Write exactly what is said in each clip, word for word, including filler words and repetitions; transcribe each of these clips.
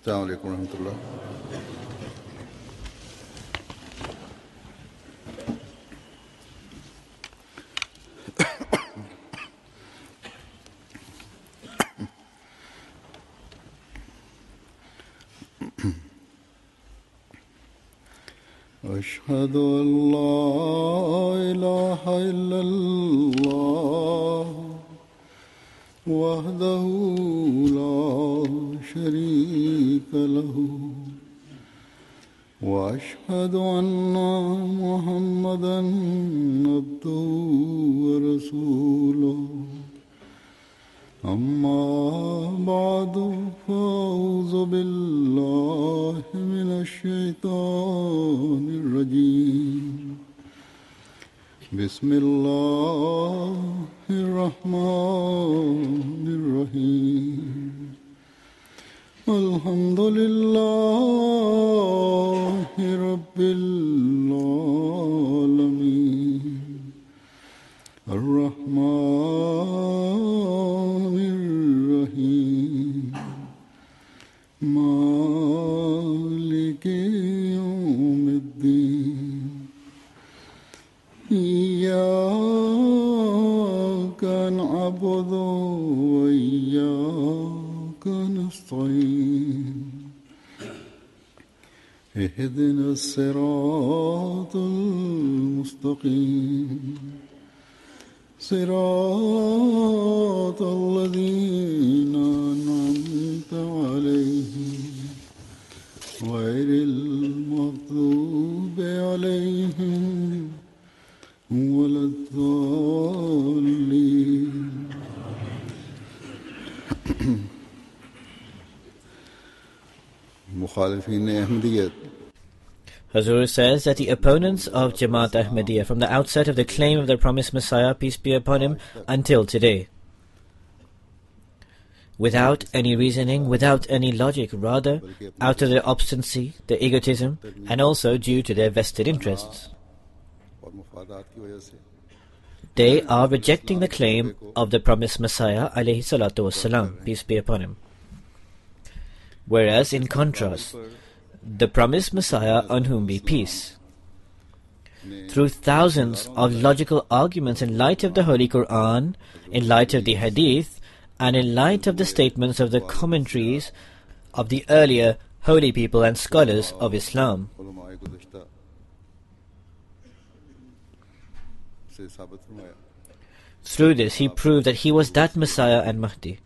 Assalamu alaikum warahmatullah. أشهد أن لا إله إلا الله وحده لا شريك له وأشهد أن محمدا عبده ورسوله أما بعد فأعوذ بالله من الشيطان الرجيم بسم الله الرحمن الرحيم الحمد لله رب العالمين الرحمن الرحيم مالك يوم الدين إياك نعبد وإياك نستعين اهدنا الصراط المستقيم صراط الذين أنعمت عليهم غير المغضوب عليهم ولا الضالين. مخالفين أحمدية. Hazur says that the opponents of Jamaat Ahmadiyya from the outset of the claim of the promised Messiah, peace be upon him, until today, without any reasoning, without any logic, rather out of their obstinacy, their egotism, and also due to their vested interests, they are rejecting the claim of the promised Messiah, alayhi salatu wassalam, peace be upon him. Whereas, in contrast, the promised Messiah, on whom be peace, through thousands of logical arguments in light of the Holy Quran, in light of the Hadith, and in light of the statements of the commentaries of the earlier holy people and scholars of Islam, through this he proved that he was that Messiah and Mahdi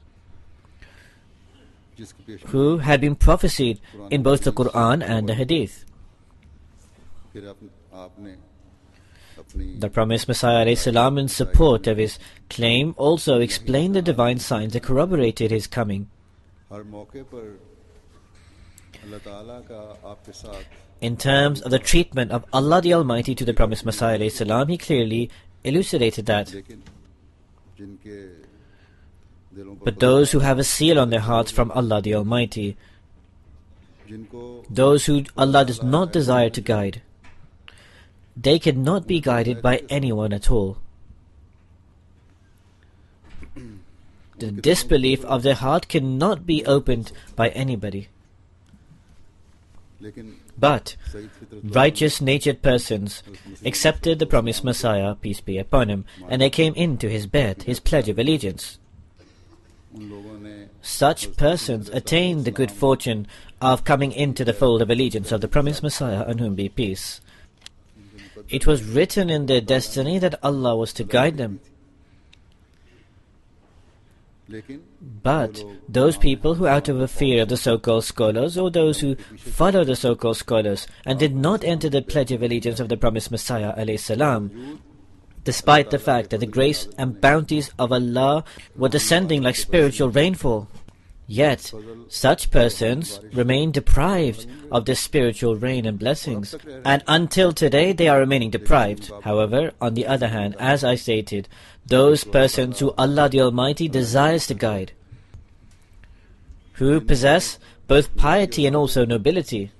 who had been prophesied in both the Quran and the Hadith. The promised Messiah alayhi salam, in support of his claim, also explained the divine signs that corroborated his coming. In terms of the treatment of Allah the Almighty to the promised Messiah alayhi salam, he clearly elucidated that. But those who have a seal on their hearts from Allah the Almighty, those who Allah does not desire to guide, they cannot be guided by anyone at all. The disbelief of their heart cannot be opened by anybody. But righteous-natured persons accepted the promised Messiah, peace be upon him, and they came into his bed, his pledge of allegiance. Such persons attained the good fortune of coming into the fold of allegiance of the promised Messiah, on whom be peace. It was written in their destiny that Allah was to guide them. But those people who, out of a fear of the so-called scholars, or those who follow the so-called scholars and did not enter the pledge of allegiance of the promised Messiah alayhi salam, despite the fact that the grace and bounties of Allah were descending like spiritual rainfall, yet such persons remain deprived of this spiritual rain and blessings, and until today they are remaining deprived. However, on the other hand, as I stated, those persons who Allah the Almighty desires to guide, who possess both piety and also nobility,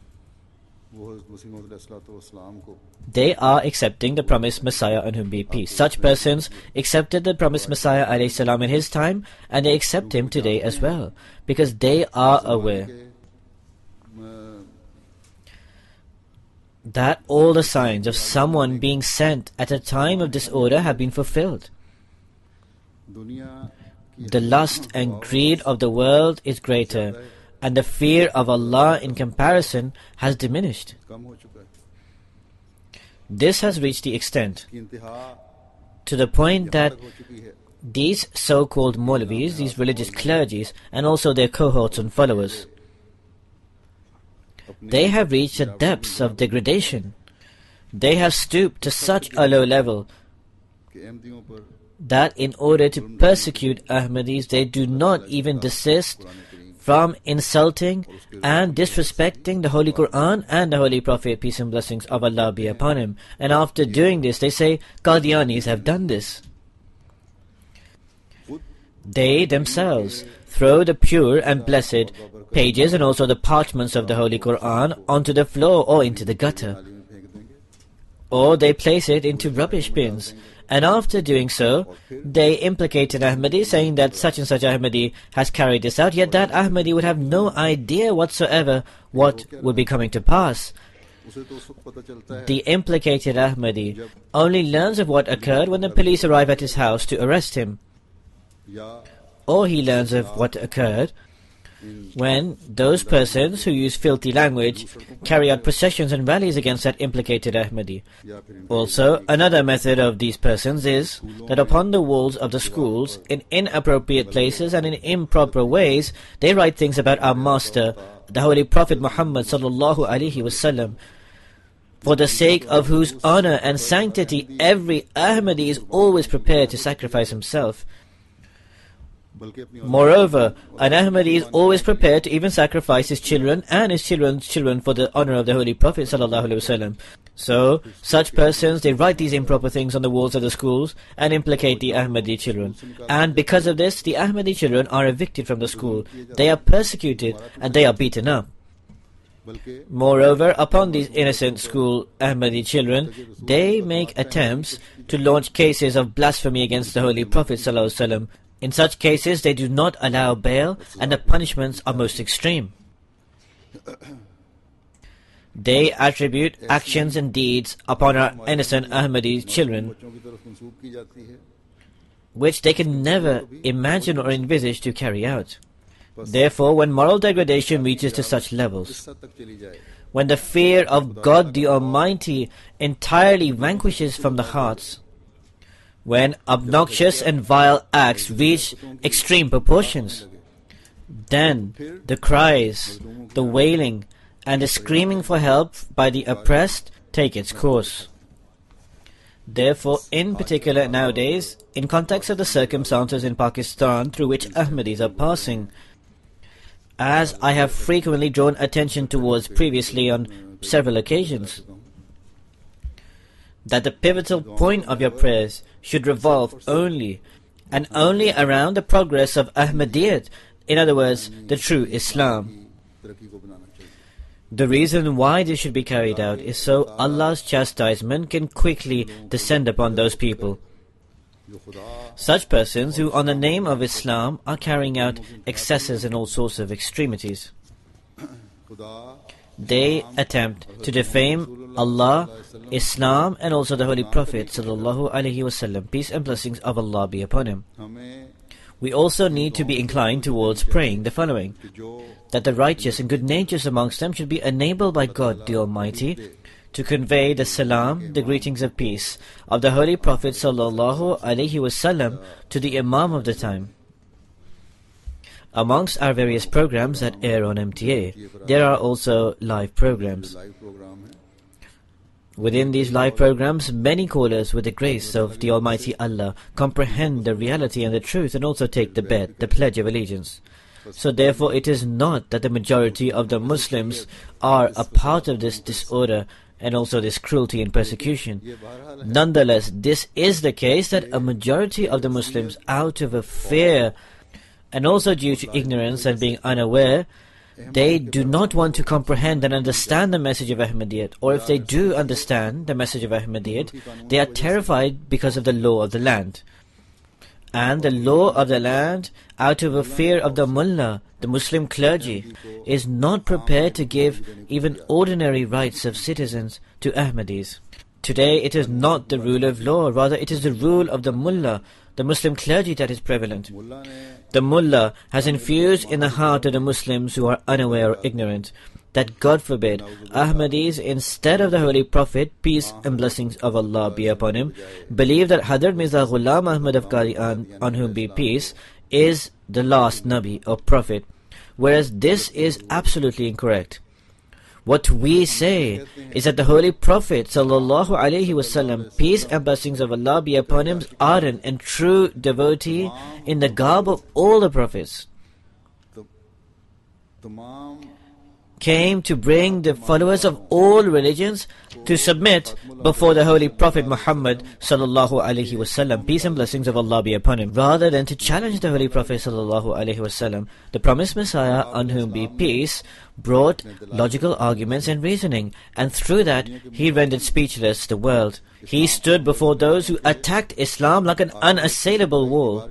they are accepting the promised Messiah, on whom be peace. Such persons accepted the promised Messiah alayhi salam in his time, and they accept him today as well, because they are aware that all the signs of someone being sent at a time of disorder have been fulfilled. दुनिया की The lust and greed of the world is greater, and the fear of Allah in comparison has diminished. कम हो चुका है This has reached the extent, कि इंतहा to the point that तक हो चुकी है these so-called Maulvis, these religious clergies, and also their cohorts and followers, they have reached the depths of degradation. They have stooped to such a low level कि अहमदियों पर that in order to persecute Ahmadis, they do not even desist from insulting and disrespecting the Holy Quran and the Holy Prophet, peace and blessings of Allah be upon him. And after doing this, they say, Qadianis have done this. They themselves throw the pure and blessed pages and also the parchments of the Holy Quran onto the floor or into the gutter. नाली में फेंक देंगे Or they place it into rubbish bins. And after doing so, they implicate an Ahmadi, saying that such and such Ahmadi has carried this out, yet that Ahmadi would have no idea whatsoever what would be coming to pass. उसे तो उस वक्त पता चलता है The implicated Ahmadi only learns of what occurred when the police arrive at his house to arrest him. या Or he learns of what occurred when those persons who use filthy language carry out processions and rallies against that implicated Ahmadi. या फिर Also, another method of these persons is that upon the walls of the schools, in inappropriate places and in improper ways, they write things about our master, the Holy Prophet Muhammad sallallahu alaihi wasallam, for the sake of whose honor and sanctity every Ahmadi is always prepared to sacrifice himself. बल्कि अपनी Moreover, an Ahmadi is always prepared to even sacrifice his children and his children's children for the honor of the Holy Prophet sallallahu alaihi wasallam. So, such persons, they write these improper things on the walls of the schools and implicate the Ahmadi children. And because of this, the Ahmadi children are evicted from the school. They are persecuted and they are beaten up. बल्कि Moreover, upon these innocent school Ahmadi children, they make attempts to launch cases of blasphemy against the Holy Prophet sallallahu alaihi wasallam. In such cases, they do not allow bail, and the punishments are most extreme. They attribute actions and deeds upon our innocent Ahmadi children, बच्चों की तरफ मंसूब की जाती है which they can never imagine or envisage to carry out. Therefore, when moral degradation reaches to such levels, इस हद तक चली जाए when the fear of God the Almighty entirely vanquishes from the hearts, when obnoxious and vile acts reach extreme proportions, then the cries, the wailing, and the screaming for help by the oppressed take its course. Therefore, in particular nowadays, in context of the circumstances in Pakistan through which Ahmadis are passing, as I have frequently drawn attention towards previously on several occasions, that the pivotal point of your prayers should revolve only and only around the progress of Ahmadiyyat, in other words, the true Islam. तरक्की को बनाना चाहिए The reason why this should be carried out is so Allah's chastisement can quickly descend upon those people. जो खुदा Such persons who, on the name of Islam, are carrying out excesses and all sorts of extremities. खुदा They attempt to defame Allah, Islam, and also the Holy Prophet sallallahu alaihi wasallam. Peace and blessings of Allah be upon him. हमें We also need to be inclined towards praying the following: कि जो that the righteous and good natures amongst them should be enabled by God the Almighty to convey the salam, the greetings of peace, of the Holy Prophet sallallahu alaihi wasallam to the Imam of the time. Amongst our various programs that air on M T A, there are also live programs. Live program है Within these live programs, many callers with the grace of the Almighty Allah comprehend the reality and the truth and also take the bet, the pledge of allegiance. So therefore it is not that the majority of the Muslims are a part of this disorder and also this cruelty and persecution. ये बहरहाल है Nonetheless, this is the case that a majority of the Muslims, out of a fear and also due to ignorance and being unaware, they do not want to comprehend and understand the message of Ahmadiyyat, or if they do understand the message of Ahmadiyyat, they are terrified because of the law of the land. And the law of the land, out of a fear of the mullah, the Muslim clergy, is not prepared to give even ordinary rights of citizens to Ahmadis. Today it is not the rule of law, rather it is the rule of the mullah, the Muslim clergy, that is prevalent. The mullah has infused in the heart of the Muslims who are unaware or ignorant that, God forbid, Ahmadis, instead of the Holy Prophet, peace and blessings of Allah be upon him, believe that Hadrat Mirza Ghulam Ahmad of Qadian, on whom be peace, is the last Nabi or Prophet, whereas this is absolutely incorrect. What we say is that the Holy Prophet sallallahu alaihi wasallam, peace and blessings of Allah be upon him, ardent and true devotee in the garb of all the prophets, came to bring the followers of all religions to submit before the Holy Prophet Muhammad sallallahu alaihi wasallam, peace and blessings of Allah be upon him, rather than to challenge the Holy Prophet sallallahu alaihi wasallam. The promised Messiah, on whom be peace, brought logical arguments and reasoning, and through that he rendered speechless the world. He stood before those who attacked Islam like an unassailable wall.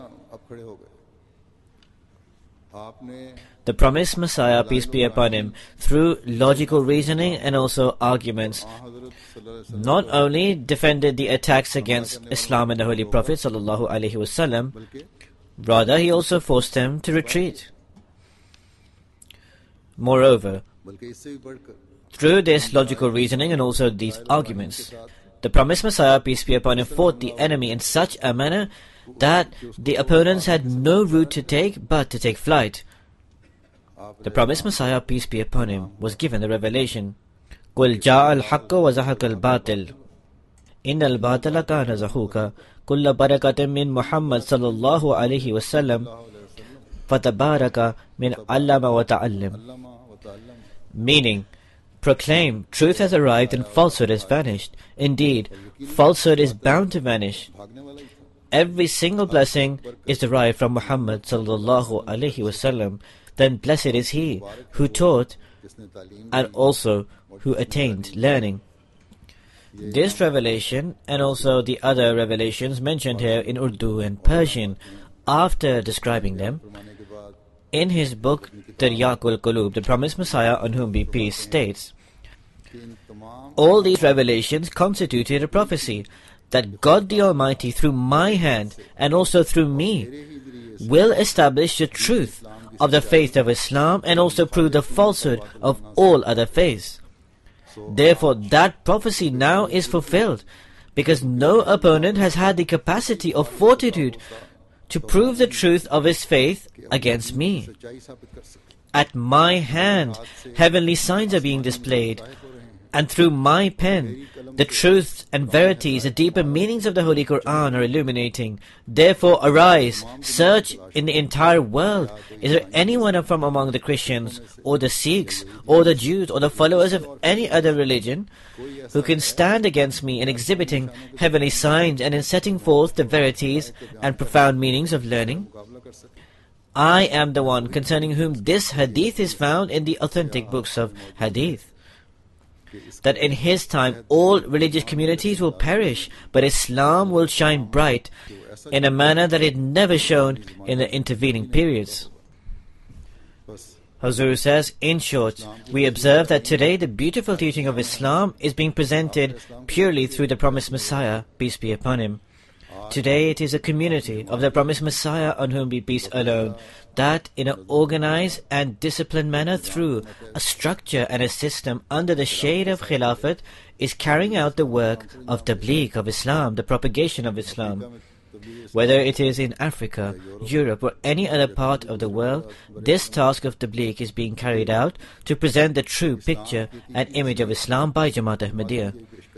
The promised Messiah, peace be upon him, through logical reasoning and also arguments, not only defended the attacks against Islam and the Holy Prophet sallallahu alaihi wasallam, rather he also forced them to retreat. Moreover, through this logical reasoning and also these arguments, the promised Messiah, peace be upon him, fought the enemy in such a manner that the opponents had no route to take but to take flight. The promised Messiah, peace be upon him, was given the revelation, قُلْ جَاءَ الْحَقُّ وَزَهَقَ الْبَاطِلُ إِنَّ الْبَاطِلَ كَانَ زَهُوقًا كُلَّ بَرَكَةٍ مِّن مُحَمَّدٍ صَلَّى اللَّهُ عَلَيْهِ وَسَلَّمَ فَتَبَارَكَ مِنْ عَلَّمَ وَتَعَلَّمَ. Meaning, proclaim, truth has arrived and falsehood has vanished. Indeed, falsehood is bound to vanish. Every single blessing is derived from Muhammad sallallahu alaihi wasallam. Then blessed is he who taught and also who attained learning. This revelation and also the other revelations mentioned here in Urdu and Persian, after describing them, in his book Tiryaqul Qulub, the promised Messiah, on whom be peace, states, all these revelations constituted a prophecy that God the Almighty, through my hand and also through me, will establish the truth of the faith of Islam and also prove the falsehood of all other faiths. Therefore, that prophecy now is fulfilled, because no opponent has had the capacity or fortitude to prove the truth of his faith against me. At my hand, heavenly signs are being displayed, and through my pen, the truths and verities, the deeper meanings of the Holy Quran are illuminating. Therefore arise, search in the entire world. Is there anyone from among the Christians, or the Sikhs, or the Jews, or the followers of any other religion, who can stand against me in exhibiting heavenly signs and in setting forth the verities and profound meanings of learning? I am the one concerning whom this hadith is found in the authentic books of hadith, that in his time all religious communities will perish, but Islam will shine bright in a manner that it never shone in the intervening periods. Hazur says, in short, we observe that today the beautiful teaching of Islam is being presented purely through the promised Messiah, peace be upon him. Today it is a community of the promised Messiah, on whom be peace alone, that in an organized and disciplined manner, through a structure and a system under the shade of Khilafat, is carrying out the work of tabligh of Islam, the propagation of Islam. Whether it is in Africa, Europe, or any other part of the world, this task of tabligh is being carried out to present the true picture and image of Islam by Jamaat Ahmadiyya.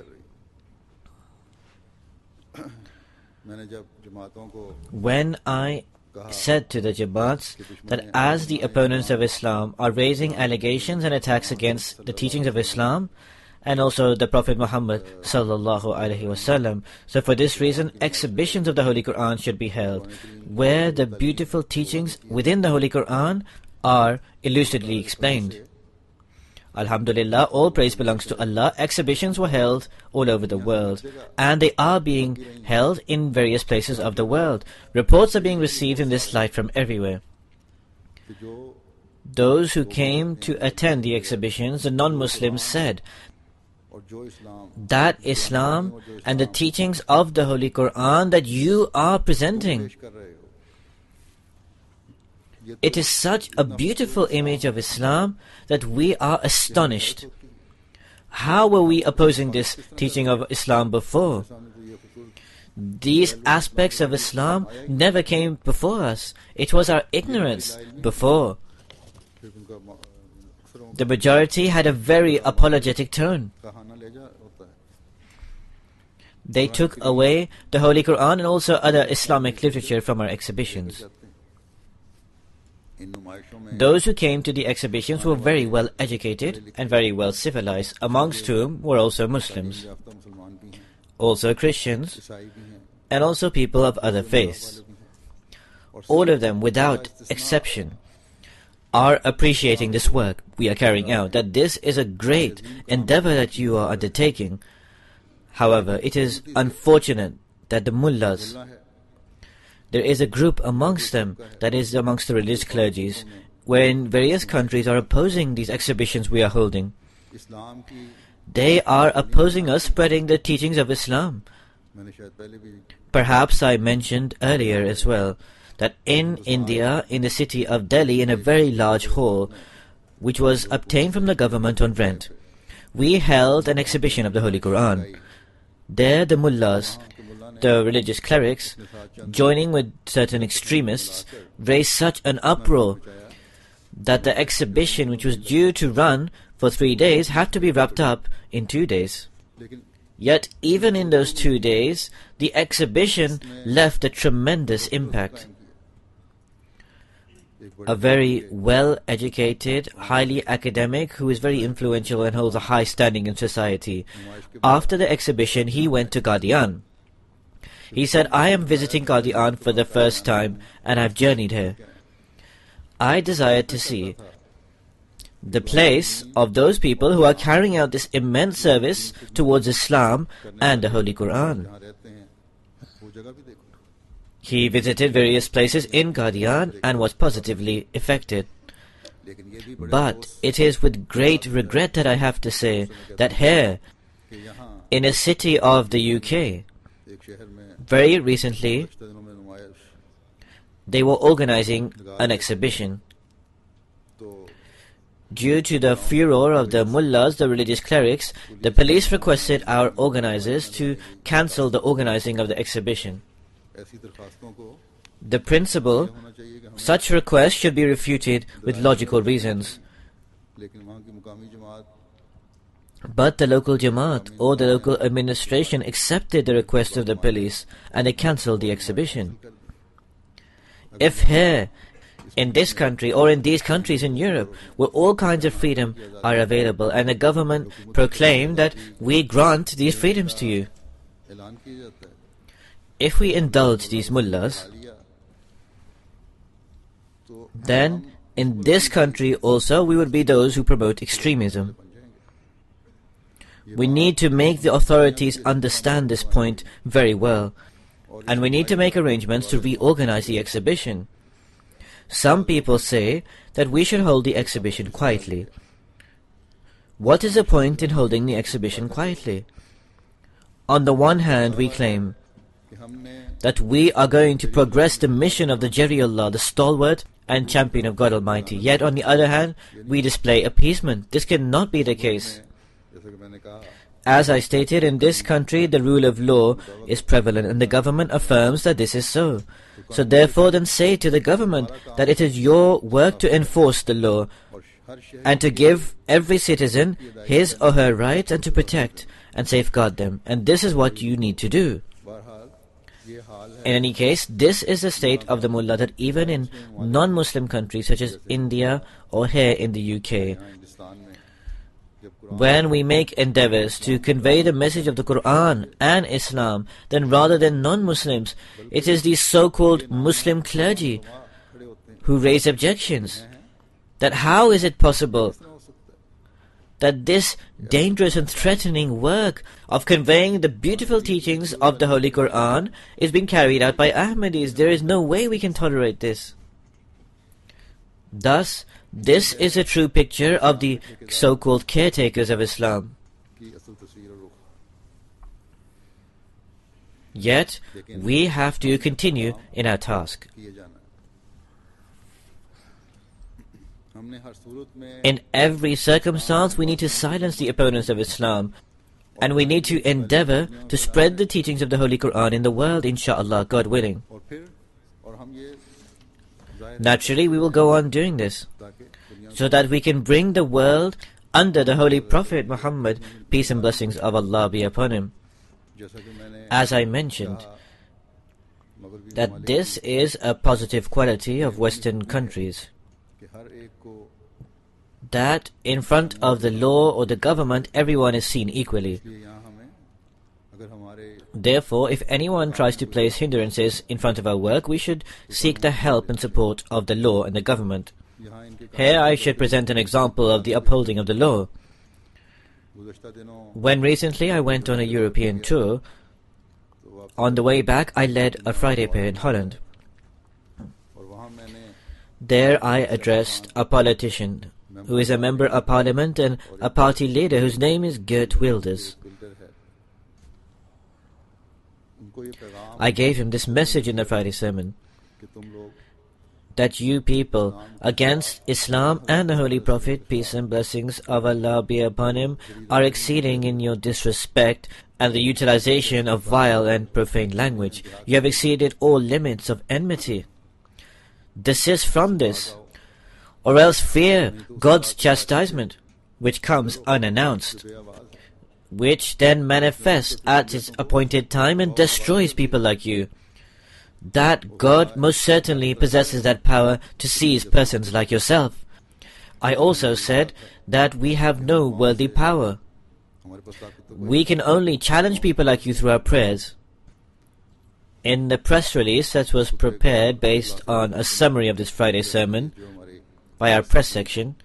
When I said to the Jamaats that as the opponents of Islam are raising allegations and attacks against the teachings of Islam and also the Prophet Muhammad sallallahu alaihi wasallam, so for this reason exhibitions of the Holy Quran should be held, where the beautiful teachings within the Holy Quran are elucidly explained. Alhamdulillah, all praise belongs to Allah. Exhibitions were held all over the world, and they are being held in various places of the world. Reports are being received in this light from everywhere. Those who came to attend the exhibitions, the non-Muslims, said that Islam and the teachings of the Holy Quran that you are presenting, it is such a beautiful image of Islam that we are astonished. How were we opposing this teaching of Islam before? These aspects of Islam never came before us. It was our ignorance before. The majority had a very apologetic tone. They took away the Holy Quran and also other Islamic literature from our exhibitions. Those who came to the exhibitions were very well educated and very well civilized, amongst whom were also Muslims, also Christians, and also people of other faiths. All of them, without exception, are appreciating this work we are carrying out, that this is a great endeavor that you are undertaking. However, it is unfortunate that the mullahs, there is a group amongst them, that is amongst the religious clergies, where in various countries are opposing these exhibitions we are holding. They are opposing us spreading the teachings of Islam. Perhaps I mentioned earlier as well that in India, in the city of Delhi, in a very large hall, which was obtained from the government on rent, we held an exhibition of the Holy Quran. There the mullahs, the religious clerics, joining with certain extremists, raised such an uproar that the exhibition, which was due to run for three days, had to be wrapped up in two days. Yet even in those two days, the exhibition left a tremendous impact. A very well-educated, highly academic, who is very influential and holds a high standing in society. After the exhibition, he went to Qadian. He said, I am visiting Qadian for the first time and I've journeyed here. I desired to see the place of those people who are carrying out this immense service towards Islam and the Holy Quran. He visited various places in Qadian and was positively affected. But it is with great regret that I have to say that here, in a city of the U K, very recently, they were organizing an exhibition. Due to the furor of the mullahs, the religious clerics, the police requested our organizers to cancel the organizing of the exhibition. The principle, such requests should be refuted with logical reasons. But the local Jamaat or the local administration accepted the request of the police and they cancelled the exhibition. If here, in this country or in these countries in Europe, where all kinds of freedom are available and the government proclaimed that we grant these freedoms to you, if we indulge these mullahs, then in this country also we would be those who promote extremism. We need to make the authorities understand this point very well, and we need to make arrangements to reorganize the exhibition. Some people say that we should hold the exhibition quietly. What is the point in holding the exhibition quietly? On the one hand, we claim that we are going to progress the mission of the Jariullah, the stalwart and champion of God Almighty. Yet on the other hand, we display appeasement. This cannot be the case. As I stated, in this country the rule of law is prevalent and the government affirms that this is so. So therefore then say to the government that it is your work to enforce the law and to give every citizen his or her rights and to protect and safeguard them. And this is what you need to do. In any case, this is the state of the mullah, that even in non-Muslim countries such as India or here in the U K, when we make endeavors to convey the message of the Quran and Islam, then rather than non-Muslims, it is these so-called Muslim clergy who raise objections. That how is it possible that this dangerous and threatening work of conveying the beautiful teachings of the Holy Quran is being carried out by Ahmadis. There is no way we can tolerate this. Thus, this is a true picture of the so-called caretakers of Islam. Yet, we have to continue in our task. In every circumstance, we need to silence the opponents of Islam, and we need to endeavor to spread the teachings of the Holy Quran in the world, insha'Allah, God willing. Naturally, we will go on doing this, so that we can bring the world under the Holy Prophet Muhammad, peace and blessings of Allah be upon him. As I mentioned, that this is a positive quality of Western countries, that in front of the law or the government, everyone is seen equally. Therefore, if anyone tries to place hindrances in front of our work, we should seek the help and support of the law and the government. Here I should present an example of the upholding of the law. When recently I went on a European tour, on the way back I led a Friday prayer in Holland. There I addressed a politician who is a member of parliament and a party leader whose name is Geert Wilders. I gave him this message in the Friday sermon, that you people against Islam and the Holy Prophet, peace and blessings of Allah be upon him, are exceeding in your disrespect and the utilization of vile and profane language. You have exceeded all limits of enmity. Desist from this, or else fear God's chastisement, which comes unannounced, which then manifests at its appointed time and destroys people like you. That God most certainly possesses that power to seize persons like yourself. I also said that we have no worldly power. We can only challenge people like you through our prayers. In the press release that was prepared based on a summary of this Friday sermon by our press section,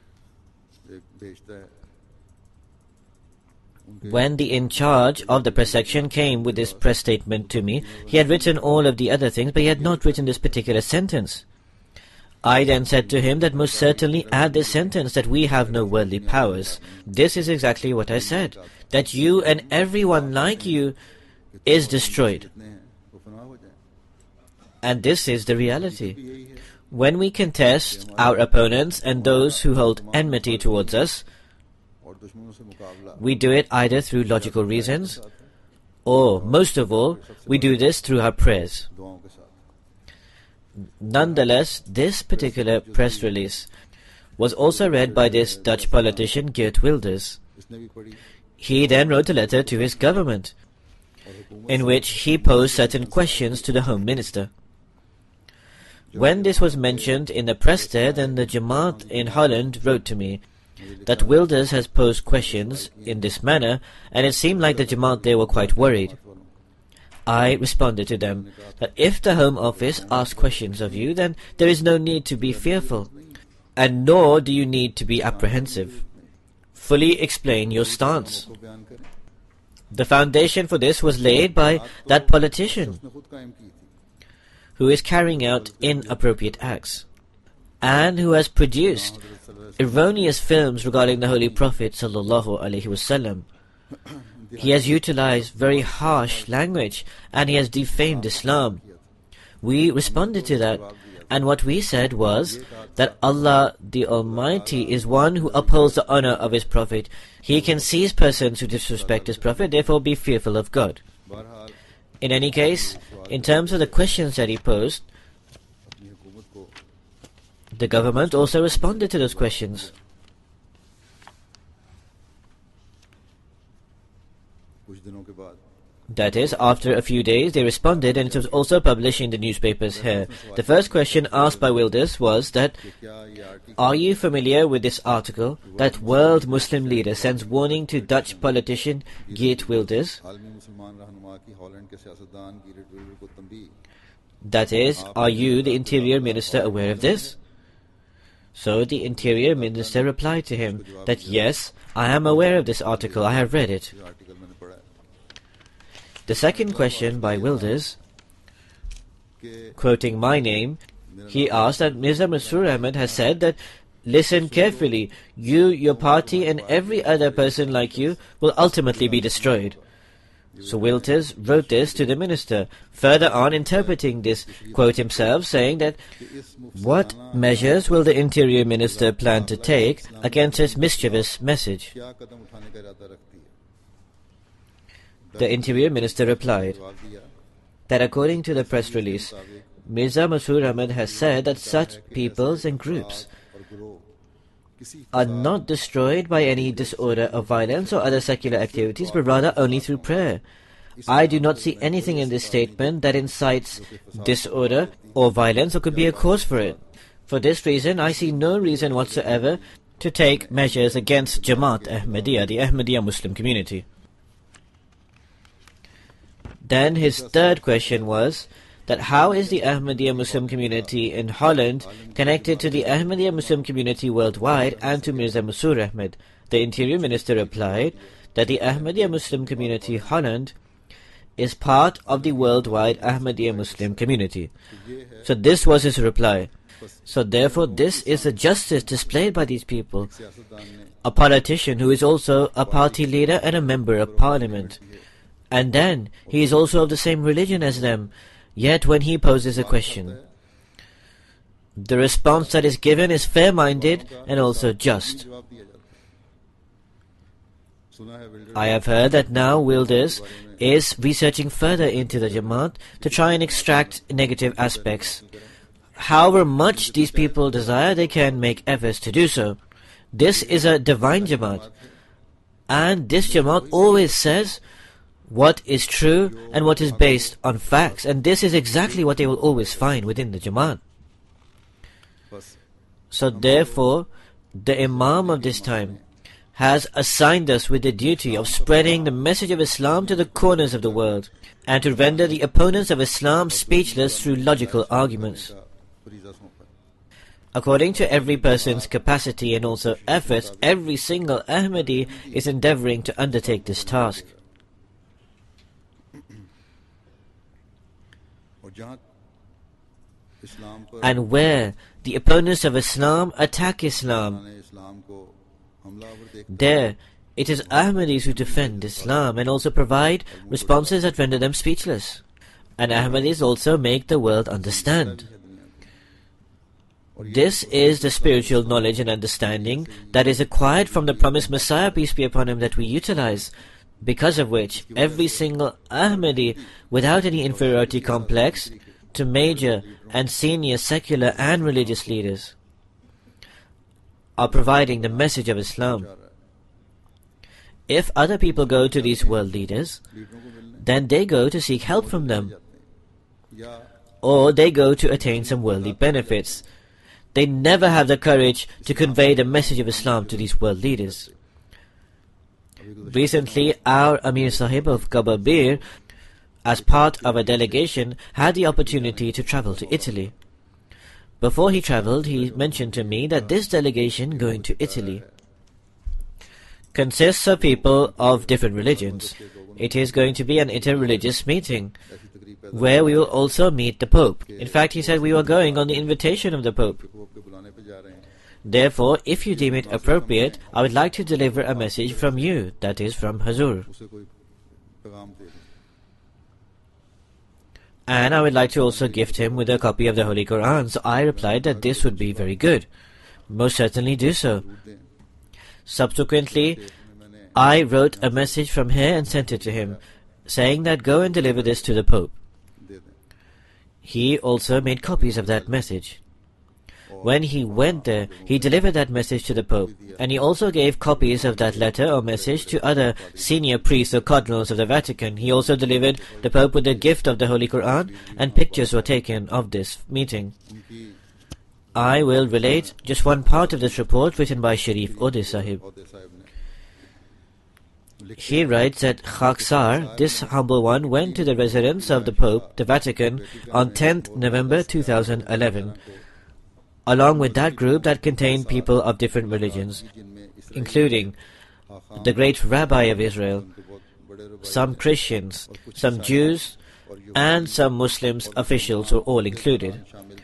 when the in charge of the press section came with this press statement to me, he had written all of the other things, but he had not written this particular sentence. I then said to him that most certainly add this sentence, that we have no worldly powers. This is exactly what I said, that you and everyone like you is destroyed. And this is the reality. When we contest our opponents and those who hold enmity towards us, we do it either through logical reasons, or, most of all, we do this through our prayers. Nonetheless, this particular press release was also read by this Dutch politician Geert Wilders. He then wrote a letter to his government, in which he posed certain questions to the Home Minister. When this was mentioned in the press there, then the Jamaat in Holland wrote to me that Wilders has posed questions in this manner, and it seemed like the Jamaat there were quite worried. I responded to them that if the Home Office asks questions of you, then there is no need to be fearful, and nor do you need to be apprehensive. Fully explain your stance. The foundation for this was laid by that politician who is carrying out inappropriate acts, and who has produced erroneous films regarding the Holy Prophet sallallahu alaihi wasallam. He has utilized very harsh language, and he has defamed Islam. We responded to that, and what we said was that Allah the Almighty is one who upholds the honor of His Prophet. He can seize persons who disrespect His Prophet, therefore be fearful of God. In any case, in terms of the questions that he posed, the government also responded to those questions. That is, after a few days they responded, and it was also published in the newspapers here. The first question asked by Wilders was that, are you familiar with this article that world Muslim leader sends warning to Dutch politician Geert Wilders? That is, are you, the Interior Minister, aware of this? So the Interior Minister replied to him that, yes, I am aware of this article, I have read it. ये article मैंने पढ़ा है The second question by Wilders, कि quoting my name, he asked that Mirza Masroor Ahmad has said that, listen carefully, you, your party and every other person like you will ultimately be destroyed. So Wilders wrote this to the minister, further on interpreting this quote himself, saying that, what measures will the Interior Minister plan to take against this mischievous message? क्या कदम उठाने का इरादा रखती है The Interior Minister replied जवाब दिया that according to the press release, Mirza Masroor Ahmad has said that such peoples and groups और गिरोह किसी are not destroyed by any disorder of violence or other secular activities, but rather only through prayer. I do not see anything in this statement that incites disorder or violence or could be a cause for it. For this reason, I see no reason whatsoever to take measures against Jamaat Ahmadiyya, the Ahmadiyya Muslim community. Then his third question was that how is the Ahmadiyya Muslim community in Holland connected to the Ahmadiyya Muslim community worldwide and to Mirza Masroor Ahmad? The Interior Minister replied that the Ahmadiyya Muslim community Holland is part of the worldwide Ahmadiyya Muslim community. So this was his reply. So therefore this is the justice displayed by these people. A politician who is also a party leader and a member of parliament. And then he is also of the same religion as them. Yet when he poses a question, the response that is given is fair-minded and also just. I have heard that now Wilders is researching further into the Jamaat to try and extract negative aspects. However much these people desire, they can make efforts to do so. This is a divine Jamaat, and this Jamaat always says what is true and what is based on facts, and this is exactly what they will always find within the Jamaat. So therefore, the Imam of this time has assigned us with the duty of spreading the message of Islam to the corners of the world, and to render the opponents of Islam speechless through logical arguments. According to every person's capacity and also efforts, every single Ahmadi is endeavoring to undertake this task. And where the opponents of Islam attack Islam, there it is Ahmadis who defend Islam and also provide responses that render them speechless. And Ahmadis also make the world understand. This is the spiritual knowledge and understanding that is acquired from the promised Messiah, peace be upon him, that we utilize, because of which every single Ahmadi, without any inferiority complex to major and senior secular and religious leaders, are providing the message of Islam. If other people go to these world leaders, then they go to seek help from them, or they go to attain some worldly benefits. They never have the courage to convey the message of Islam to these world leaders. Recently, our Amir Sahib of Kababir, as part of a delegation, had the opportunity to travel to Italy. Before he travelled, he mentioned to me that this delegation going to Italy consists of people of different religions. It is going to be an inter-religious meeting, where we will also meet the Pope. In fact, he said we were going on the invitation of the Pope. Therefore, if you deem it appropriate, I would like to deliver a message from you, that is, from Hazur. And I would like to also gift him with a copy of the Holy Quran. So I replied that this would be very good. Most certainly do so. Subsequently, I wrote a message from here and sent it to him, saying that go and deliver this to the Pope. He also made copies of that message. When he went there, he delivered that message to the Pope, and he also gave copies of that letter or message to other senior priests or cardinals of the Vatican. He also delivered the Pope with a gift of the Holy Quran, and pictures were taken of this meeting. I will relate just one part of this report written by Sharif Ode Sahib. He writes that Khaksar, this humble one, went to the residence of the Pope, the Vatican, on tenth November two thousand eleven. along with that group that contained people of different religions, including the great rabbi of Israel, some Christians, some Jews, and some Muslims officials were all included.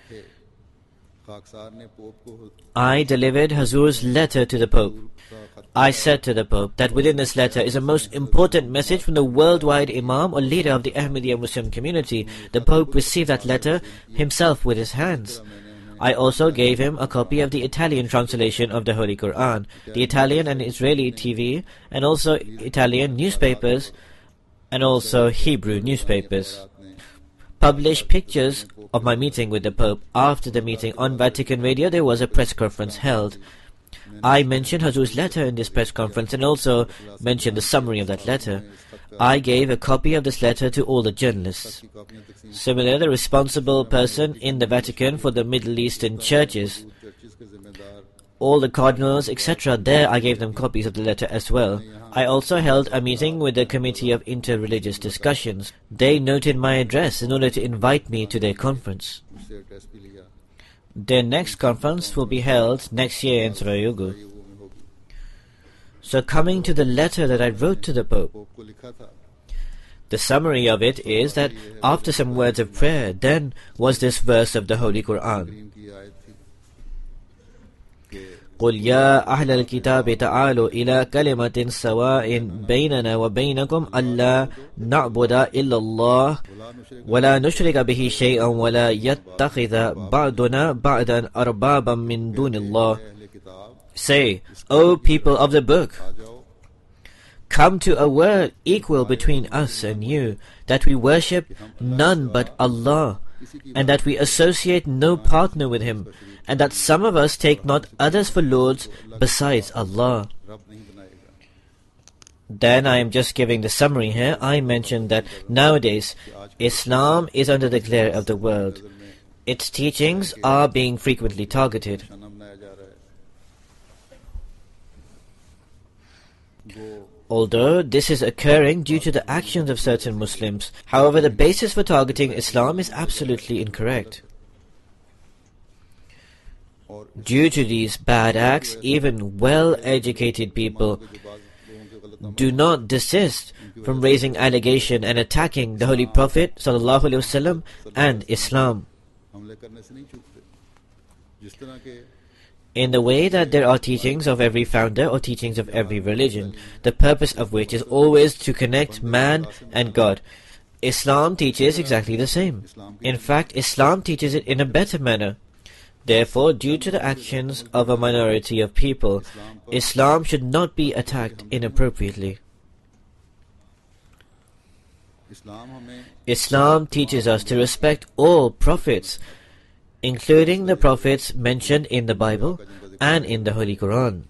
I delivered Hazur's letter to the Pope. I said to the Pope that within this letter is a most important message from the worldwide Imam or leader of the Ahmadiyya Muslim community. The Pope received that letter himself with his hands. I also gave him a copy of the Italian translation of the Holy Quran, the Italian and Israeli T V, and also Italian newspapers, and also Hebrew newspapers. Published pictures of my meeting with the Pope. After the meeting on Vatican Radio, there was a press conference held. I mentioned Hazur's letter in this press conference and also mentioned the summary of that letter. I gave a copy of this letter to all the journalists. Similarly, the responsible person in the Vatican for the Middle Eastern churches, all the cardinals, et cetera, there I gave them copies of the letter as well. I also held a meeting with the Committee of Inter-Religious Discussions. They noted my address in order to invite me to their conference. Their next conference will be held next year in Sarajevo. So coming to the letter that I wrote to the Pope, the summary of it is that after some words of prayer, then was this verse of the Holy Quran. قُلْ يَا أَهْلَ الْكِتَابِ تَعَالُوا إِلَى كَلِمَةٍ سَوَاءٍ بَيْنَنَا وَبَيْنَكُمْ أَلَّا نَعْبُدَ إِلَّا اللَّهَ وَلَا نُشْرِكَ بِهِ شَيْئًا وَلَا يَتَّخِذَ بَعْضُنَا بَعْضًا أَرْبَابًا مِّن دُونِ اللَّهِ. Say, O people of the book, come to a word equal between us and you, that we worship none but Allah, and that we associate no partner with Him, and that some of us take not others for lords besides Allah. Then I am just giving the summary here. I mentioned that nowadays Islam is under the glare of the world. Its teachings are being frequently targeted. Although this is occurring due to the actions of certain Muslims, however, the basis for targeting Islam is absolutely incorrect. Due to these bad acts, even well-educated people do not desist from raising allegation and attacking the Holy Prophet ﷺ and Islam. In the way that there are teachings of every founder or teachings of every religion, the purpose of which is always to connect man and God. Islam teaches exactly the same. In fact, Islam teaches it in a better manner. Therefore, due to the actions of a minority of people, Islam should not be attacked inappropriately. Islam teaches us to respect all prophets, including the prophets mentioned in the Bible and in the Holy Quran.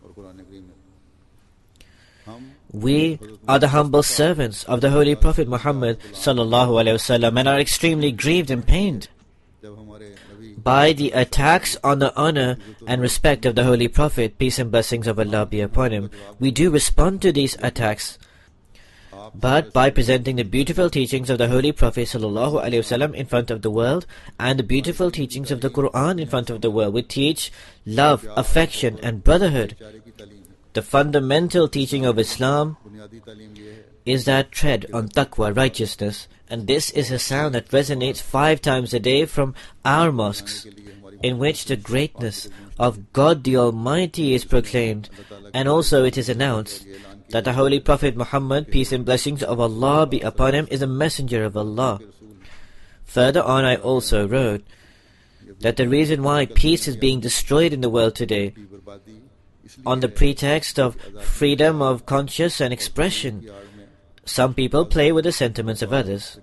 We are the humble servants of the Holy Prophet Muhammad sallallahu alaihi wasallam and are extremely grieved and pained by the attacks on the honor and respect of the Holy Prophet, peace and blessings of Allah be upon him. We do respond to these attacks, but by presenting the beautiful teachings of the Holy Prophet sallallahu alaihi wasallam in front of the world and the beautiful teachings of the Quran in front of the world, we teach love, affection and brotherhood. The fundamental teaching of Islam is that tread on taqwa, righteousness, and this is a sound that resonates five times a day from our mosques, in which the greatness of God the Almighty is proclaimed, and also it is announced that the Holy Prophet Muhammad, peace and blessings of Allah be upon him, is a messenger of Allah. Further on, I also wrote that the reason why peace is being destroyed in the world today, on the pretext of freedom of conscience and expression, some people play with the sentiments of others.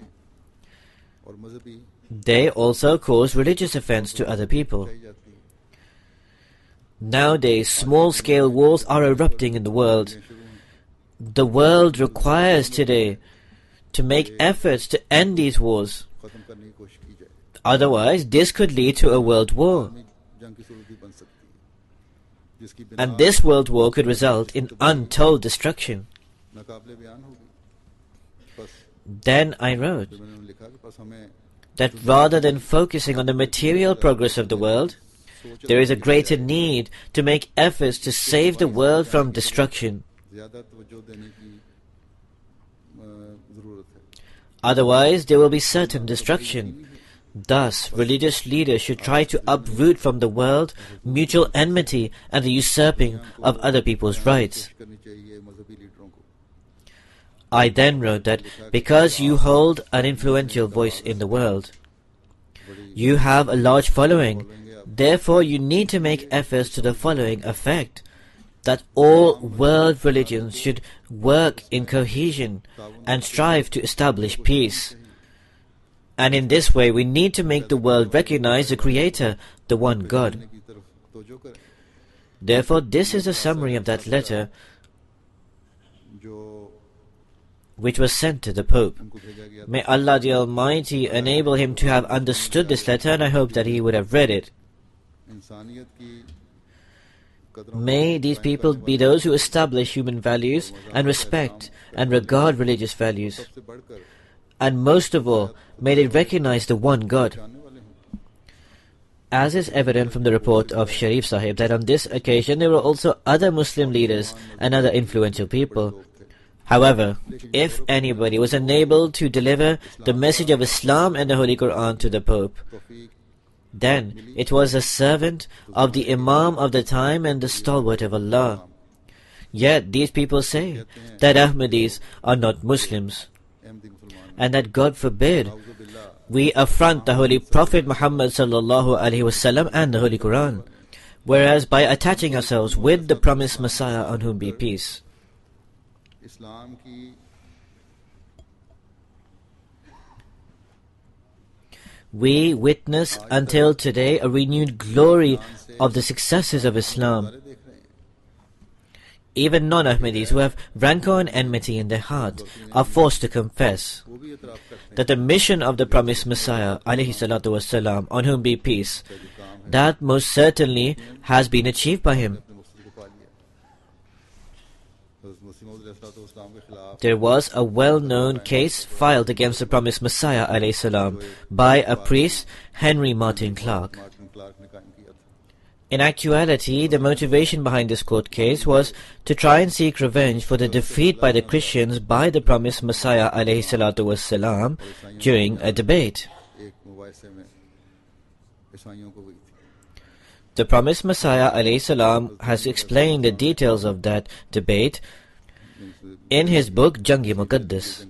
They also cause religious offense to other people. Nowadays, small-scale wars are erupting in the world. The world requires today to make efforts to end these wars. Otherwise, this could lead to a world war. And this world war could result in untold destruction. Then I wrote that rather than focusing on the material progress of the world, there is a greater need to make efforts to save the world from destruction. Otherwise, there will be certain destruction. Thus, religious leaders should try to uproot from the world mutual enmity and the usurping of other people's rights. I then wrote that because you hold an influential voice in the world, you have a large following, therefore you need to make efforts to the following effect: that all world religions should work in cohesion and strive to establish peace. And in this way we need to make the world recognize the Creator, the one God. Therefore, this is a summary of that letter which was sent to the Pope. May Allah the Almighty enable him to have understood this letter, and I hope that he would have read it. May these people be those who establish human values and respect and regard religious values. And most of all, may they recognize the one God. As is evident from the report of Sharif Sahib that on this occasion there were also other Muslim leaders and other influential people. However, if anybody was unable to deliver the message of Islam and the Holy Quran to the Pope, then it was a servant of the Imam of the time and the stalwart of Allah. Yet these people say that Ahmadis are not Muslims, and that God forbid we affront the Holy Prophet Muhammad sallallahu alaihi wasallam and the Holy Quran, whereas by attaching ourselves with the promised Messiah on whom be peace, we witness until today a renewed glory of the successes of Islam. Even non-Ahmadis who have rancor and enmity in their heart are forced to confess that the mission of the promised Messiah alayhi salatu wasalam, on whom be peace, that most certainly has been achieved by him. There was a well-known case filed against the promised Messiah alayhi salam by a priest, Henry Martin Clark. In actuality, the motivation behind this court case was to try and seek revenge for the defeat by the Christians by the promised Messiah alayhi salatu wassalam during a debate. The promised Messiah alayhi salam has explained the details of that debate in his book Jang-e-Muqaddas.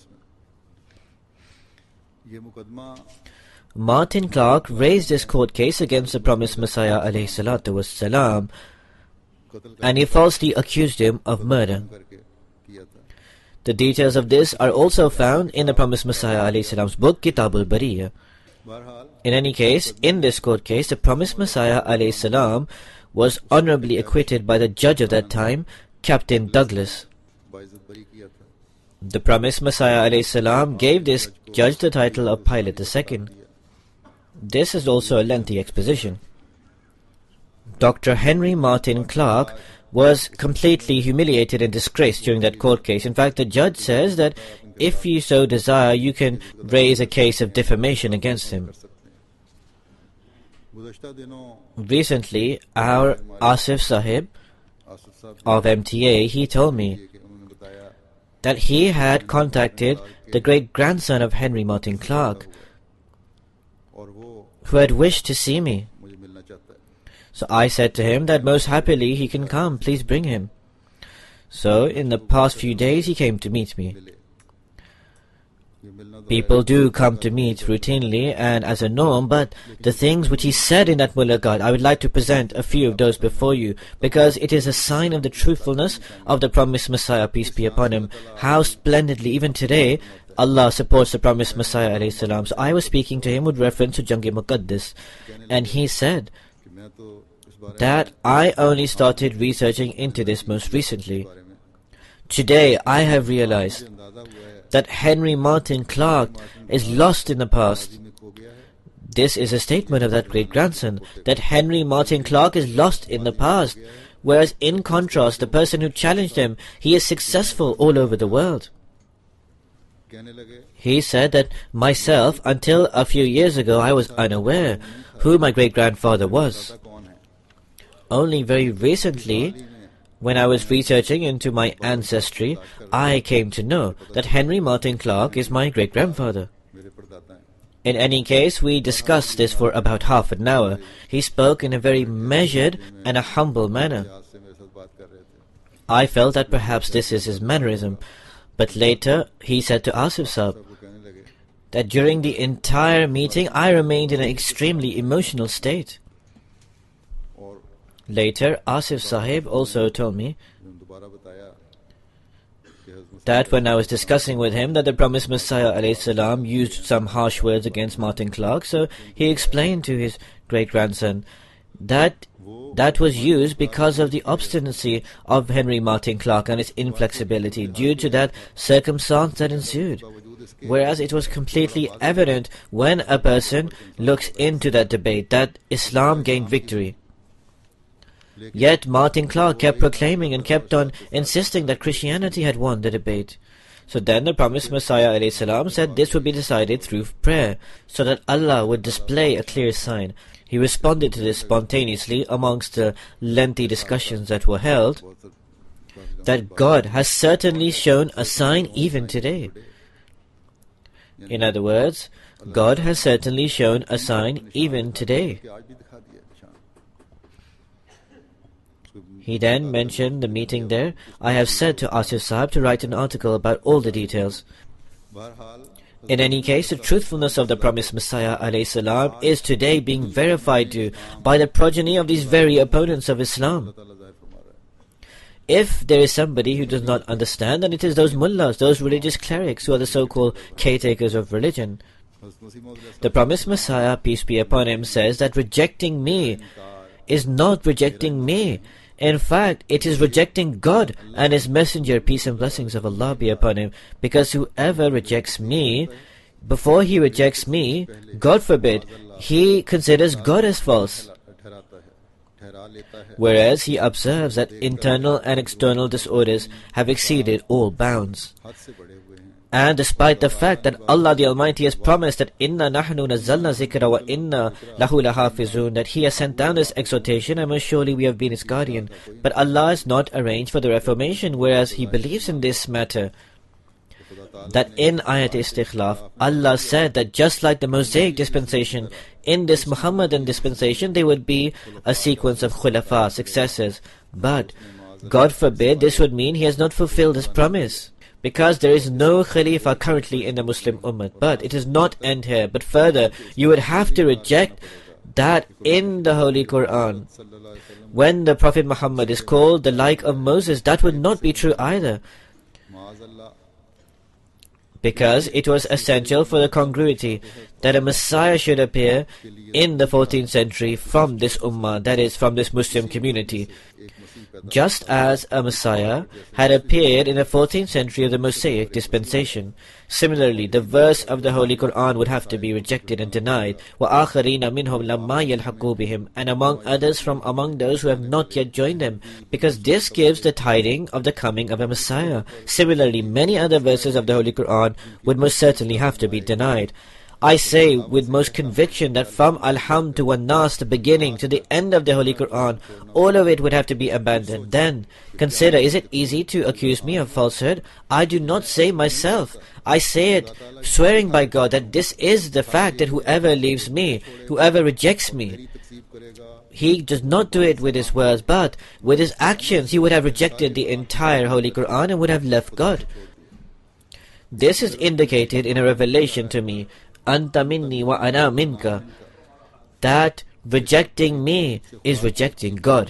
Martin Clark raised this court case against the promised Messiah alayhi salatu wassalam, and he falsely accused him of murder. The details of this are also found in the promised Messiah alayhi salam's book Kitab al-Bariyah. In any case, in this court case, the promised Messiah alayhi salam was honorably acquitted by the judge of that time, Captain Douglas. The promised Messiah alayhi salam gave this judge the title of Pilate the Second. This is also a lengthy exposition. Doctor Henry Martin Clark was completely humiliated and disgraced during that court case. In fact, the judge says that if you so desire, you can raise a case of defamation against him. Recently, our Asif Sahib of M T A, he told me that he had contacted the great-grandson of Henry Martin Clark, who had wished to see me. So I said to him that most happily he can come, please bring him. So in the past few days he came to meet me. People do come to meet routinely and as a norm, but the things which he said in that mulaqat, I would like to present a few of those before you, because it is a sign of the truthfulness of the promised Messiah, peace be upon him. How splendidly, even today, Allah supports the promised Messiah alayhi salam. So I was speaking to him with reference to Jang-e-Muqaddas, and he said that I only started researching into this most recently. Today I have realized that Henry Martin Clark is lost in the past. This is a statement of that great-grandson, that Henry Martin Clark is lost in the past, whereas in contrast, the person who challenged him, he is successful all over the world. He said that myself, until a few years ago, I was unaware who my great-grandfather was. Only very recently, when I was researching into my ancestry, I came to know that Henry Martyn Clark is my great-grandfather. In any case, we discussed this for about half an hour. He spoke in a very measured and a humble manner. I felt that perhaps this is his mannerism, but later he said to Asif Saab that during the entire meeting I remained in an extremely emotional state. Later, Asif Sahib also told me that when I was discussing with him that the promised Messiah alayhi salam used some harsh words against Martyn Clark, so he explained to his great-grandson that that was used because of the obstinacy of Henry Martyn Clark and his inflexibility due to that circumstance that ensued. Whereas it was completely evident when a person looks into that debate that Islam gained victory. Yet Martyn Clark kept proclaiming and kept on insisting that Christianity had won the debate. So then the promised Messiah alayhi salam said this would be decided through prayer, so that Allah would display a clear sign. He responded to this spontaneously amongst the lengthy discussions that were held, that God has certainly shown a sign even today. In other words, God has certainly shown a sign even today. He then mentioned the meeting there. I have said to Asif Sahib to write an article about all the details. In any case, the truthfulness of the promised Messiah alayhi salam is today being verified to by the progeny of these very opponents of Islam. If there is somebody who does not understand, then it is those mullahs, those religious clerics who are the so-called caretakers of religion. The promised Messiah, peace be upon him, says that rejecting me is not rejecting me. In fact, it is rejecting God and His Messenger, peace and blessings of Allah be upon him, because whoever rejects me, before he rejects me, God forbid, he considers God as false. Whereas he observes that internal and external disorders have exceeded all bounds. And despite the fact that Allah the Almighty has promised that Inna nahnu nazzalna zikra wa inna lahu lahafizun, that He has sent down this exhortation and most surely we have been its guardian. But Allah has not arranged for the reformation, whereas He believes in this matter. That in Ayat Istikhlaf, Allah said that just like the Mosaic dispensation, in this Muhammadan dispensation there would be a sequence of khulafa, successors. But, God forbid, this would mean He has not fulfilled His promise. Because there is no Khalifa currently in the Muslim Ummah. But it does not end here. But further, you would have to reject that in the Holy Quran, when the Prophet Muhammad is called the like of Moses, that would not be true either. Because it was essential for the congruity that a Messiah should appear in the fourteenth century from this Ummah, that is, from this Muslim community. Just as a Messiah had appeared in the fourteenth century of the Mosaic dispensation. Similarly, the verse of the Holy Quran would have to be rejected and denied. وَآخَرِينَ مِنْهُمْ لَمَّا يَلْحَقُوا بِهِمْ, and among others from among those who have not yet joined them, because this gives the tiding of the coming of a Messiah. Similarly, many other verses of the Holy Quran would most certainly have to be denied. I say with most conviction that from Al-Hamd to Wan-Nas, the beginning to the end of the Holy Quran, all of it would have to be abandoned. Then, consider, is it easy to accuse me of falsehood? I do not say myself. I say it, swearing by God, that this is the fact, that whoever leaves me, whoever rejects me, he does not do it with his words, but with his actions. He would have rejected the entire Holy Quran and would have left God. This is indicated in a revelation to me, Anta minni wa ana minka, that rejecting me is rejecting God.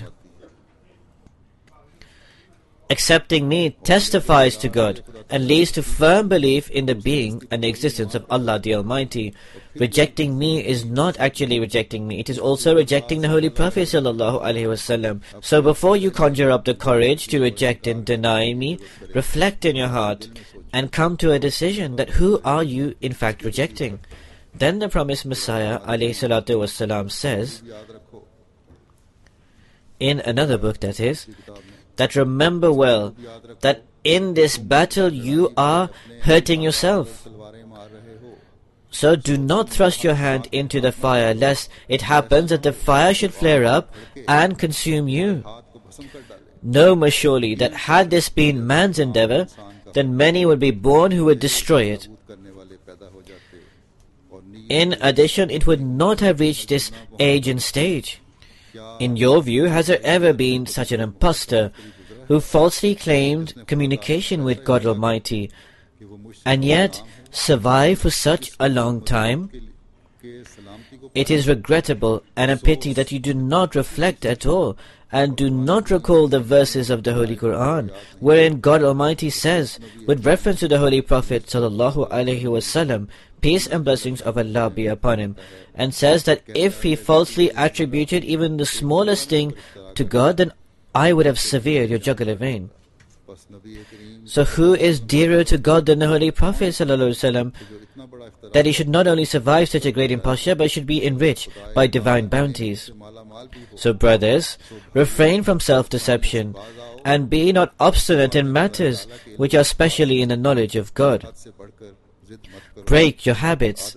Accepting me testifies to God and leads to firm belief in the being and the existence of Allah the Almighty. Rejecting me is not actually rejecting me, it is also rejecting the Holy Prophet sallallahu alaihi wasallam. So before you conjure up the courage to reject and deny me, reflect in your heart and come to a decision that who are you in fact rejecting. Then the promised Messiah alayhi salatu wasalam says, in another book that is, that remember well that in this battle you are hurting yourself. So do not thrust your hand into the fire, lest it happens that the fire should flare up and consume you. Know most surely that had this been man's endeavor, then many would be born who would destroy it. In addition, it would not have reached this age and stage. In your view, has there ever been such an impostor who falsely claimed communication with God Almighty, and yet survived for such a long time? It is regrettable and a pity that you do not reflect at all, and do not recall the verses of the Holy Quran, wherein God Almighty says, with reference to the Holy Prophet sallallahu alaihi wasallam, peace and blessings of Allah be upon him, and says that if he falsely attributed even the smallest thing to God, then I would have severed your jugular vein. So who is dearer to God than the Holy Prophet sallallahu alaihi wasallam, that he should not only survive such a great imposture, but should be enriched by divine bounties? So brothers, refrain from self-deception, and be not obstinate in matters which are specially in the knowledge of God. Break your habits.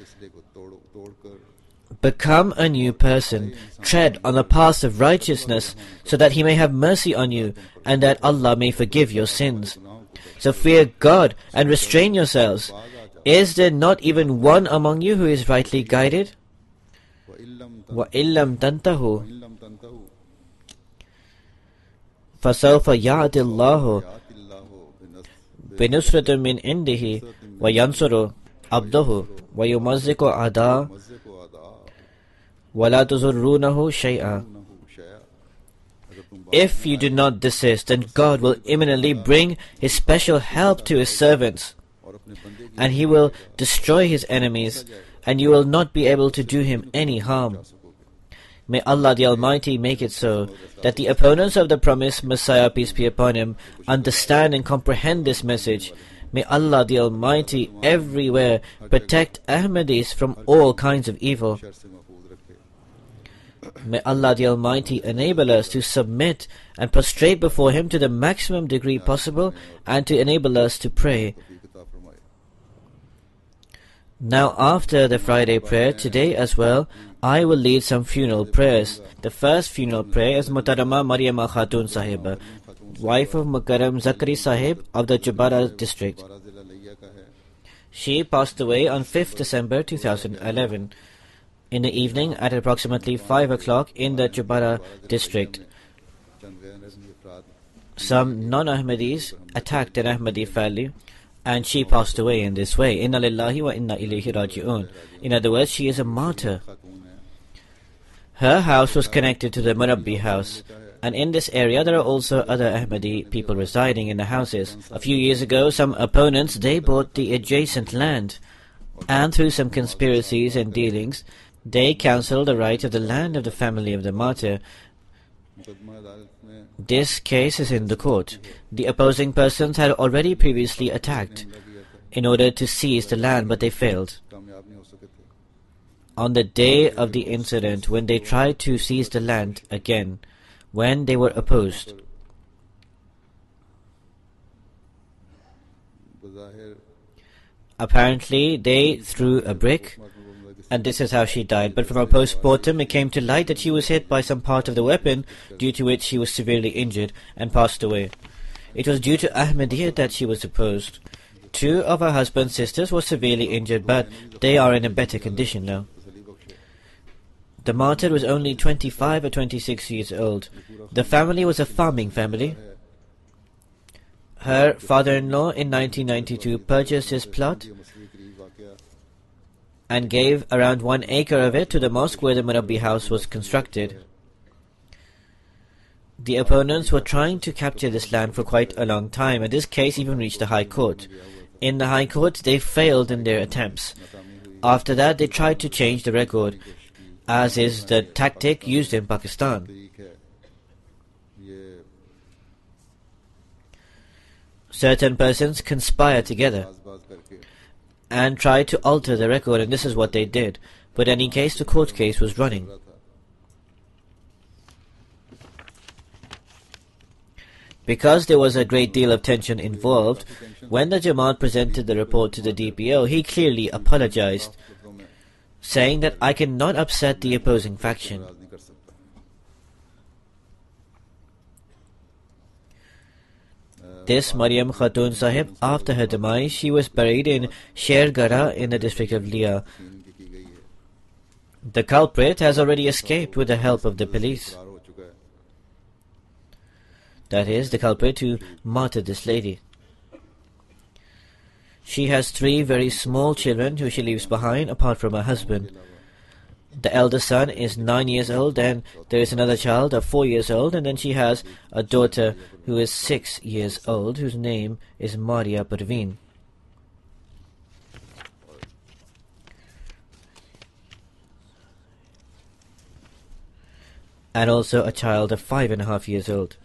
Become a new person. Tread on the path of righteousness, so that He may have mercy on you, and that Allah may forgive your sins. So fear God and restrain yourselves. Is there not even one among you who is rightly guided? وَإِلَّمْ تَنْتَهُوا فَسَوْفَ يَعْدِ اللَّهُ بِنُصْرَةٍ مِّنْ عِنْدِهِ وَيَنْصُرُ عَبْدَهُ وَيُمَزِّقُ أَعْدَاءَهُ وَلَا تُضُرُّونَهُ شَيْئًا. If you do not desist, then God will imminently bring His special help to His servants, and He will destroy His enemies, and you will not be able to do Him any harm. May Allah the Almighty make it so that the opponents of the promised Messiah, peace be upon him, understand and comprehend this message. May Allah the Almighty everywhere protect Ahmadis from all kinds of evil. May Allah the Almighty enable us to submit and prostrate before Him to the maximum degree possible, and to enable us to pray. Now after the Friday prayer, today as well, I will lead some funeral prayers. The first funeral prayer is Muhtarama Maryama Khatun Sahiba, wife of Mukarram Zakari Sahib of the Chubara district. She passed away on fifth December two thousand eleven. In the evening at approximately five o'clock in the Chubara district, some non-Ahmadis attacked an Ahmadi family, and she passed away in this way. Inna lillahi wa inna ilayhi raji'un. In other words, she is a martyr. Her house was connected to the Murabbi house, and in this area there are also other Ahmadi people residing in the houses. A few years ago, some opponents, they bought the adjacent land, and through some conspiracies and dealings, they cancelled the right of the land of the family of the martyr. This case is in the court. The opposing persons had already previously attacked in order to seize the land, but they failed. On the day of the incident, when they tried to seize the land again, when they were opposed, apparently they threw a brick, and this is how she died. But from a post-mortem it came to light that she was hit by some part of the weapon, due to which she was severely injured and passed away. It was due to Ahmadiyya that she was opposed. Two of her husband's sisters were severely injured, but they are in a better condition now. The martyr was only twenty-five or twenty-six years old. The family was a farming family. Her father-in-law in nineteen ninety-two purchased his plot and gave around one acre of it to the mosque where the Murabbi house was constructed. The opponents were trying to capture this land for quite a long time, and this case even reached the High Court. In the High Court, they failed in their attempts. After that, they tried to change the record, as is the tactic used in Pakistan. Certain persons conspire together and try to alter the record, and this is what they did. But in any case, the court case was running. Because there was a great deal of tension involved, when the Jamaat presented the report to the D P O, he clearly apologized, saying that I cannot upset the opposing faction. This Mariam Khatun Sahib, after her demise, she was buried in Shergara in the district of Lia. The culprit has already escaped with the help of the police. That is, the culprit who martyred this lady. She has three very small children who she leaves behind apart from her husband. The eldest son is nine years old, and there is another child of four years old, and then she has a daughter who is six years old, whose name is Maria Parveen. And also a child of five and a half years old.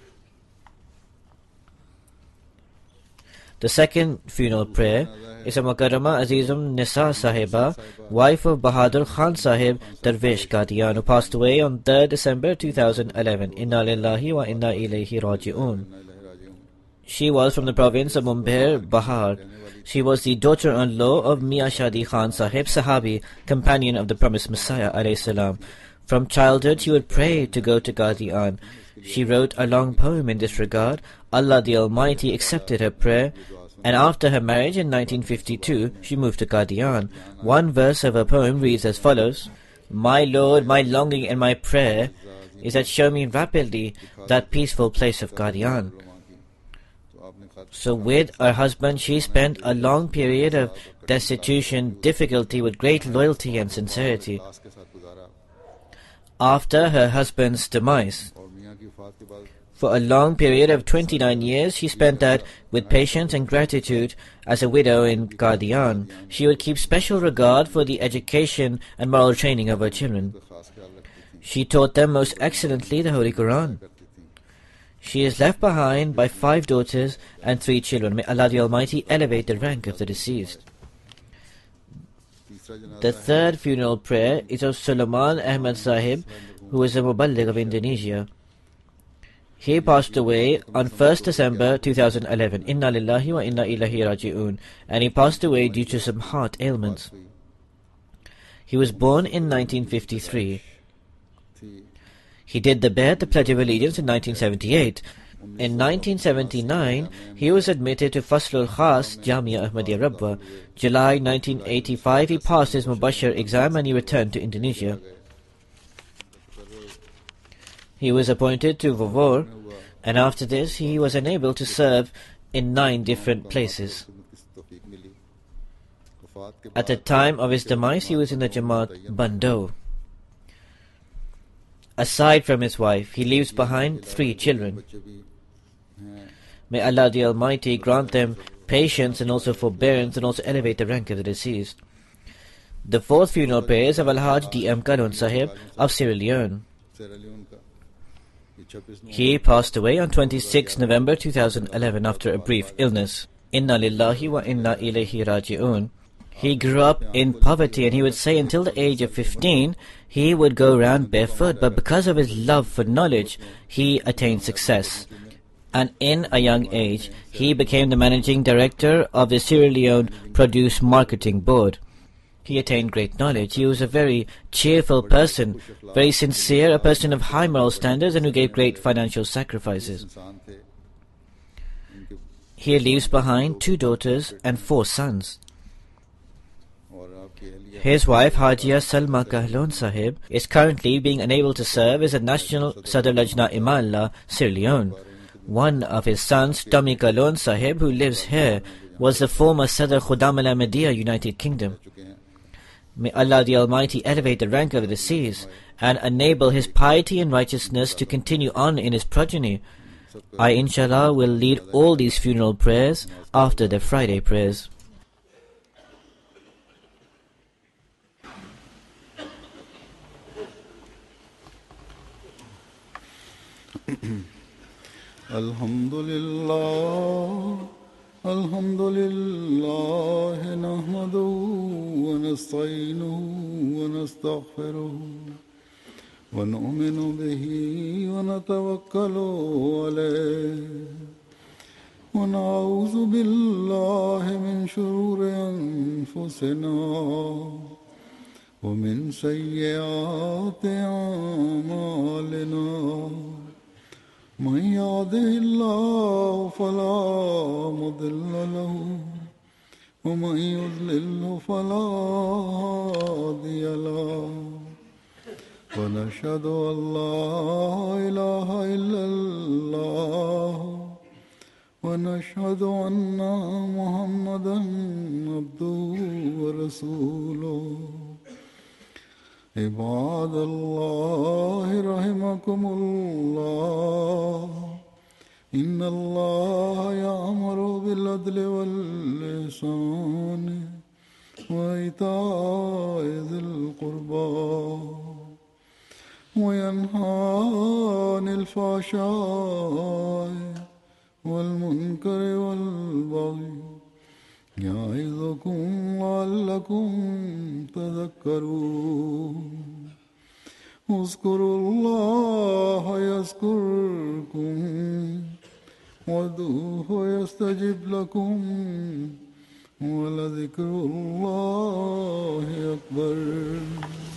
The second funeral prayer is a Mukarrama Azizum Nisa Sahiba, wife of Bahadur Khan Sahib Darvish Qadian, who passed away on third December two thousand eleven. Inna lillahi wa inna ilayhi raji'un. She was from the province of Mumbai, Bahar. She was the daughter-in-law of Mian Shadi Khan Sahib, Sahabi, companion of the promised Messiah alayhi salam. From childhood she would pray to go to Qadian. She wrote a long poem in this regard. Allah the Almighty accepted her prayer, and after her marriage in nineteen fifty-two, she moved to Qadian. One verse of her poem reads as follows: My Lord, my longing and my prayer is that show me rapidly that peaceful place of Qadian. So with her husband, she spent a long period of destitution, difficulty with great loyalty and sincerity. After her husband's demise, for a long period of twenty-nine years, she spent that with patience and gratitude as a widow in Qadian. She would keep special regard for the education and moral training of her children. She taught them most excellently the Holy Quran. She is left behind by five daughters and three children. May Allah the Almighty elevate the rank of the deceased. The third funeral prayer is of Sulaiman Ahmad Sahib, who is a Muballigh of Indonesia. He passed away on first December two thousand eleven. Inna lillahi wa inna ilayhi raji'un. And he passed away due to some heart ailments. He was born in nineteen fifty-three. He did the Bai'at, the Pledge of Allegiance, in nineteen seventy-eight. In nineteen seventy-nine, he was admitted to Faslul Khas, Jamia Ahmadiyya Rabwa. July nineteen eighty-five, he passed his Mubashir exam and he returned to Indonesia. He was appointed to Vovor, and after this he was unable to serve in nine different places. At the time of his demise, he was in the Jamaat Bando. Aside from his wife, he leaves behind three children. May Allah the Almighty grant them patience and also forbearance and also elevate the rank of the deceased. The fourth funeral prayer is of Al-Hajj D M Kalon Sahib of Sierra Leone. He passed away on twenty-sixth November two thousand eleven after a brief illness. Inna lillahi wa inna ilayhi raji'un. He grew up in poverty, and he would say until the age of fifteen he would go around barefoot, but because of his love for knowledge he attained success. And in a young age he became the managing director of the Sierra Leone Produce Marketing Board. He attained great knowledge. He was a very cheerful person, very sincere, a person of high moral standards, and who gave great financial sacrifices. He leaves behind two daughters and four sons. His wife, Hajia Salma Kahlon Sahib, is currently being unable to serve as a National Sadr Lajna Imalla, Sierra Leone. One of his sons, Tommy Kahlon Sahib, who lives here, was the former Sadr Khudam al-Ahmadiyya, United Kingdom. May Allah the Almighty elevate the rank of the deceased and enable his piety and righteousness to continue on in his progeny. I, inshallah, will lead all these funeral prayers after the Friday prayers. Alhamdulillah, Alhamdulillah, nahmaduhu wa nasta'inuhu wa nastaghfiruhu ونؤمن به ونتوكل عليه ونعوذ بالله من شرور أنفسنا ومن سيئات أعمالنا من يهده الله فلا مضل له ومن يضلل فلا هادي له ونشهد أن لا إله إلا الله ونشهد أن محمدا عبده ورسوله عباد الله رحمكم الله إن الله يأمر بالعدل والإحسان وإيتاء ذي القربى وينهى عن الفحشاء والمنكر والبغي يعظكم لعلكم تذكرون اذكروا الله يذكركم وادعوه يستجب لكم ولذكر الله أكبر.